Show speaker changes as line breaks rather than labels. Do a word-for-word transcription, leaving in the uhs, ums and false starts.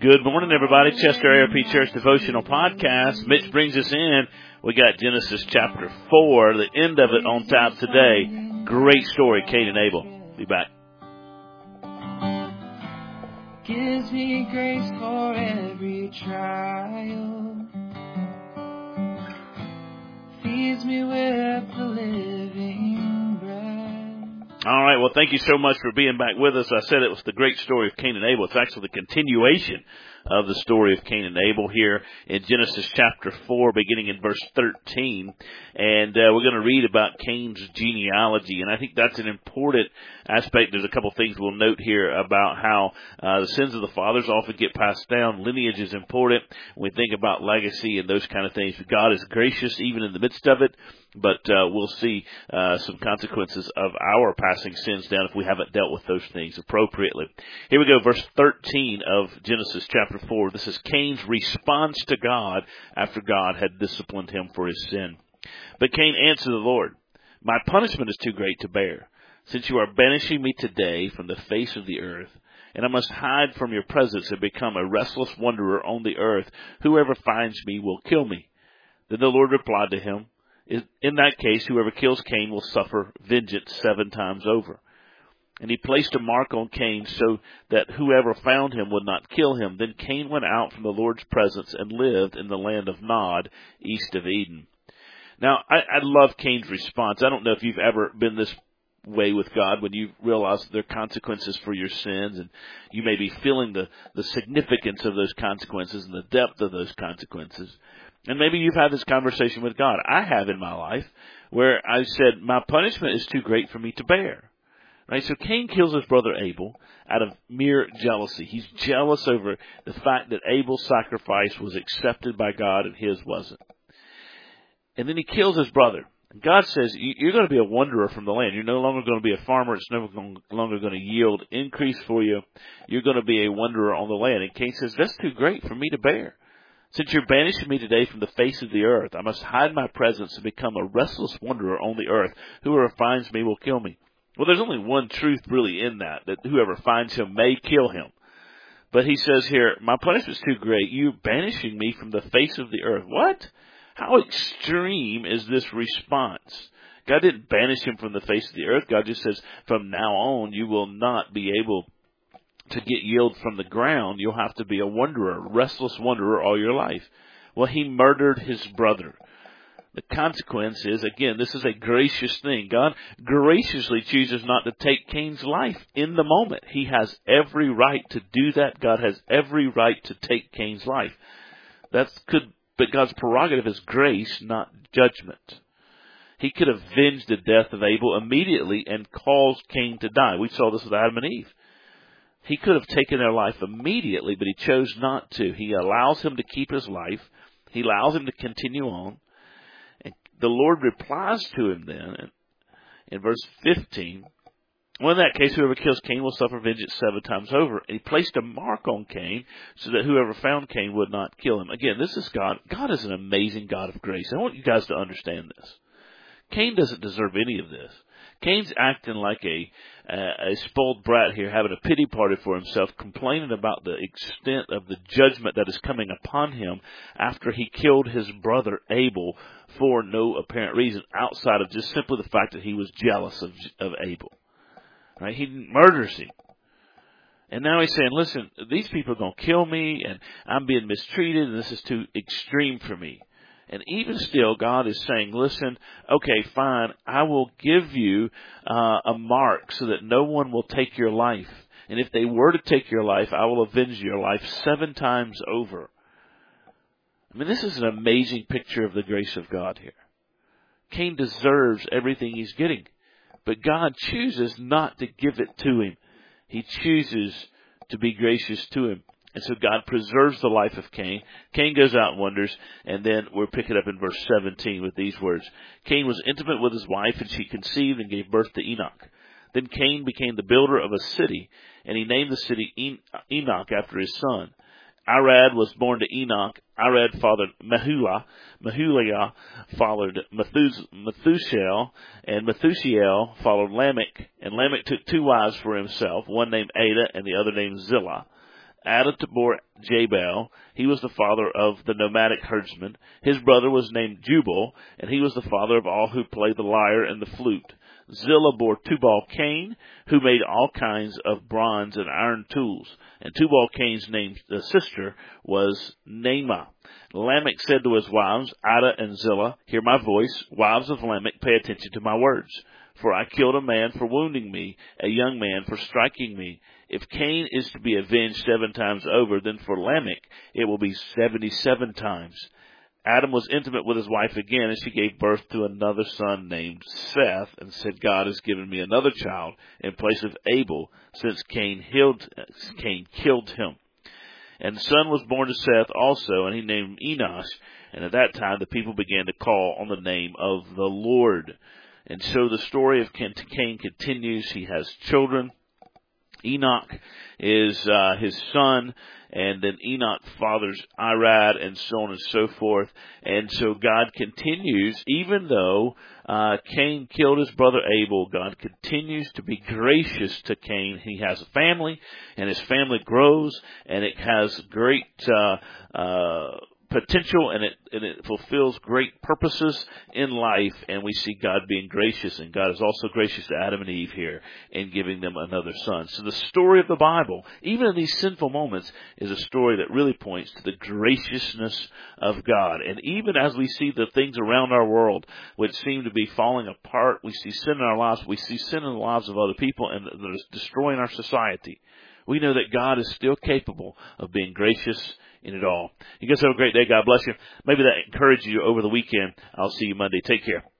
Good morning, everybody. Chester A R P Church Devotional Podcast. Mitch brings us in. We got Genesis chapter four, the end of it on tap today. Great story, Cain and Abel. Be back.
Gives me grace for every trial. Feeds me with the living bread.
All right, well, thank you so much for being back with us. I said it was the great story of Cain and Abel. It's actually the continuation of the story of Cain and Abel here in Genesis chapter four, beginning in verse thirteen. And uh, we're going to read about Cain's genealogy, and I think that's an important aspect. There's a couple things we'll note here about how uh, the sins of the fathers often get passed down. Lineage is important when we think about legacy and those kind of things. God is gracious even in the midst of it, but uh, we'll see uh, some consequences of our passing sins down if we haven't dealt with those things appropriately. Here we go, verse thirteen of Genesis chapter four. This is Cain's response to God after God had disciplined him for his sin. But Cain answered the Lord, "My punishment is too great to bear, since you are banishing me today from the face of the earth, and I must hide from your presence and become a restless wanderer on the earth. Whoever finds me will kill me." Then the Lord replied to him, "In that case, whoever kills Cain will suffer vengeance seven times over." And he placed a mark on Cain so that whoever found him would not kill him. Then Cain went out from the Lord's presence and lived in the land of Nod, east of Eden. Now, I, I love Cain's response. I don't know if you've ever been this way with God when you realize there are consequences for your sins, and you may be feeling the, the significance of those consequences and the depth of those consequences. And maybe you've had this conversation with God. I have in my life, where I said, my punishment is too great for me to bear. Right? So Cain kills his brother Abel out of mere jealousy. He's jealous over the fact that Abel's sacrifice was accepted by God and his wasn't. And then he kills his brother. And God says, you're going to be a wanderer from the land. You're no longer going to be a farmer. It's no longer going to yield increase for you. You're going to be a wanderer on the land. And Cain says, that's too great for me to bear. Since you're banishing me today from the face of the earth, I must hide my presence and become a restless wanderer on the earth. Whoever finds me will kill me. Well, there's only one truth really in that, that whoever finds him may kill him. But he says here, my punishment is too great. You're banishing me from the face of the earth. What? How extreme is this response? God didn't banish him from the face of the earth. God just says, from now on, you will not be able to get yield from the ground. You'll have to be a wanderer, restless wanderer all your life. Well, he murdered his brother. The consequence is, again, this is a gracious thing. God graciously chooses not to take Cain's life in the moment. He has every right to do that. God has every right to take Cain's life. That's could, but God's prerogative is grace, not judgment. He could have avenged the death of Abel immediately and caused Cain to die. We saw this with Adam and Eve. He could have taken their life immediately, but he chose not to. He allows him to keep his life. He allows him to continue on. And the Lord replies to him then in, in verse fifteen. Well, in that case, whoever kills Cain will suffer vengeance seven times over. And he placed a mark on Cain so that whoever found Cain would not kill him. Again, this is God. God is an amazing God of grace. I want you guys to understand this. Cain doesn't deserve any of this. Cain's acting like a uh, a spoiled brat here, having a pity party for himself, complaining about the extent of the judgment that is coming upon him after he killed his brother Abel for no apparent reason, outside of just simply the fact that he was jealous of, of Abel. Right? He murders him. And now he's saying, listen, these people are going to kill me, and I'm being mistreated, and this is too extreme for me. And even still, God is saying, listen, okay, fine, I will give you uh, a mark so that no one will take your life. And if they were to take your life, I will avenge your life seven times over. I mean, this is an amazing picture of the grace of God here. Cain deserves everything he's getting, but God chooses not to give it to him. He chooses to be gracious to him. And so God preserves the life of Cain. Cain goes out and wanders, and then we'll pick it up in verse seventeen with these words. Cain was intimate with his wife, and she conceived and gave birth to Enoch. Then Cain became the builder of a city, and he named the city Enoch after his son. Arad was born to Enoch. Arad fathered Mehulah. Mehulah followed Methuselah, and Methuselah followed Lamech. And Lamech took two wives for himself, one named Ada and the other named Zillah. Ada bore Jabal. He was the father of the nomadic herdsmen. His brother was named Jubal, and he was the father of all who played the lyre and the flute. Zillah bore Tubal-Cain, who made all kinds of bronze and iron tools. And Tubal-Cain's name, the sister was Naamah. Lamech said to his wives, Ada and Zillah, hear my voice. Wives of Lamech, pay attention to my words. For I killed a man for wounding me, a young man for striking me. If Cain is to be avenged seven times over, then for Lamech it will be seventy-seven times. Adam was intimate with his wife again, and she gave birth to another son named Seth, and said, God has given me another child in place of Abel, since Cain, healed, Cain killed him. And the son was born to Seth also, and he named him Enosh. And at that time the people began to call on the name of the Lord. And so the story of Cain continues. He has children. Enoch is uh, his son, and then Enoch fathers Irad, and so on and so forth. And so God continues, even though uh, Cain killed his brother Abel, God continues to be gracious to Cain. He has a family, and his family grows, and it has great uh, uh potential, and it and it fulfills great purposes in life, and we see God being gracious, and God is also gracious to Adam and Eve here in giving them another son. So the story of the Bible, even in these sinful moments, is a story that really points to the graciousness of God. And even as we see the things around our world which seem to be falling apart, we see sin in our lives, we see sin in the lives of other people, and that is destroying our society. We know that God is still capable of being gracious in it all. You guys have a great day. God bless you. Maybe that encouraged you over the weekend. I'll see you Monday. Take care.